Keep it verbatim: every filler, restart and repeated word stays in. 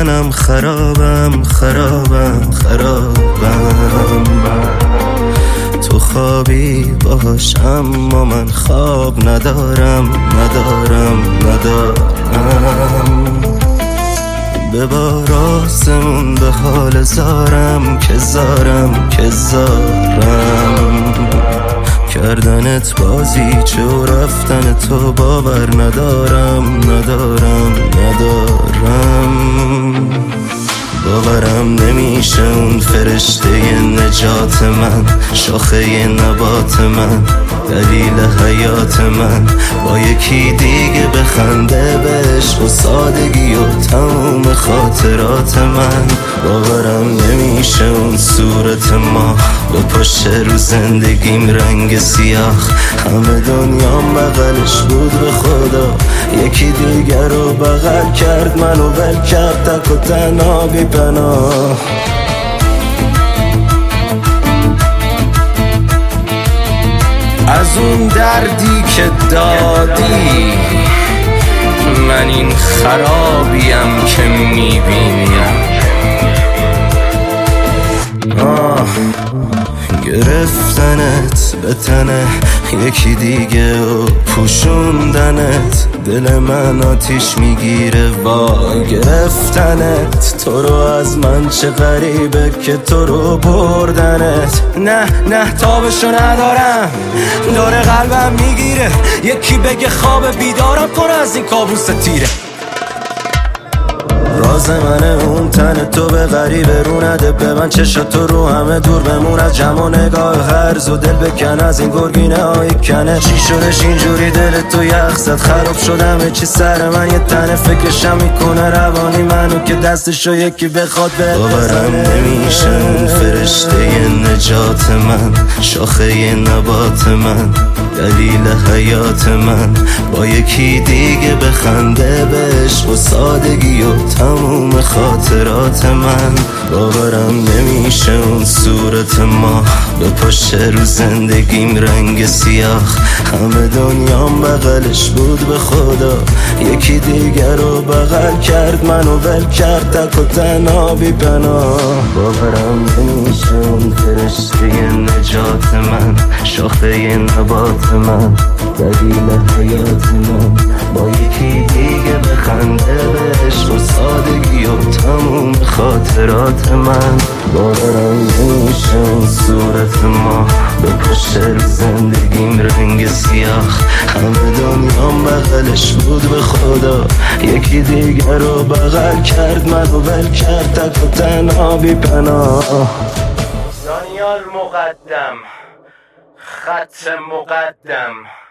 منم خرابم خرابم خرابم. تو خوابی باش اما من خواب ندارم ندارم ندارم. به باراسمون به حال زارم که زارم که زارم. کردنت بازی چه و رفتن تو باور ندارم ندارم ندارم. باورم نمیشه اون فرشته نجات من، شاخه نبات من، دلیل حیات من، با یکی دیگه بخنده به عشق و سادگی و تموم خاطرات من. باورم نمیشه اون صورت ما به پشت رو زندگیم رنگ سیاه. همه دنیام بغلش بود به خدا، یکی دیگر رو بغل کرد منو ول کرد تک و تنها بی پناه. از اون دردی که دادی من این خرابیم که میبینیم. آه گرفتنت به تنه یکی دیگه و پوشوندنت دل من آتیش میگیره. وای گرفتنت تو رو از من چه غریبه که تو رو بردنت. نه نه تابشو ندارم داره قلبم میگیره، یکی بگه خواب بیدارم کنه از این کابوس تیره. راز منه اون تن تو به غریبه رو نده به من، چشا تو رو همه دور بمون از جمع و نگاه هرز و دل بکن از این گرگینه های کنه. چی شدش اینجوری دل تو یخ زد خراب شدم چی سر من یه تنه فکرشم میکنه روانی منو که دستشو یکی بخواد به باورم نمیشه اون فرشته نجات من، شاخه نبات من، دلیل حیات من، با یکی دیگه بخنده به عشق و سادگی و تموم خاطرات من. باورم نمیشه اون صورت ما به پشت رو زندگیم رنگ سیاه. همه دنیام بغلش بود به خدا، یکی دیگر رو بغل کرد منو ول کرد تک و تنها بی پناه. باورم نمیشه اون فرشته نجات من، شاخه نبات من، دلیل حیات من، با یکی دیگه بخنده به عشق و سادگی و تموم خاطرات من. باورم نمیشه اون صورت ما به پشت رو زندگیم رنگ سیاه. همه دنیام بغلش بود به خدا، یکی دیگر رو بغل کرد منو ول کرد تک و تنها بی پناه. دانیال مقدم، خط مقدم.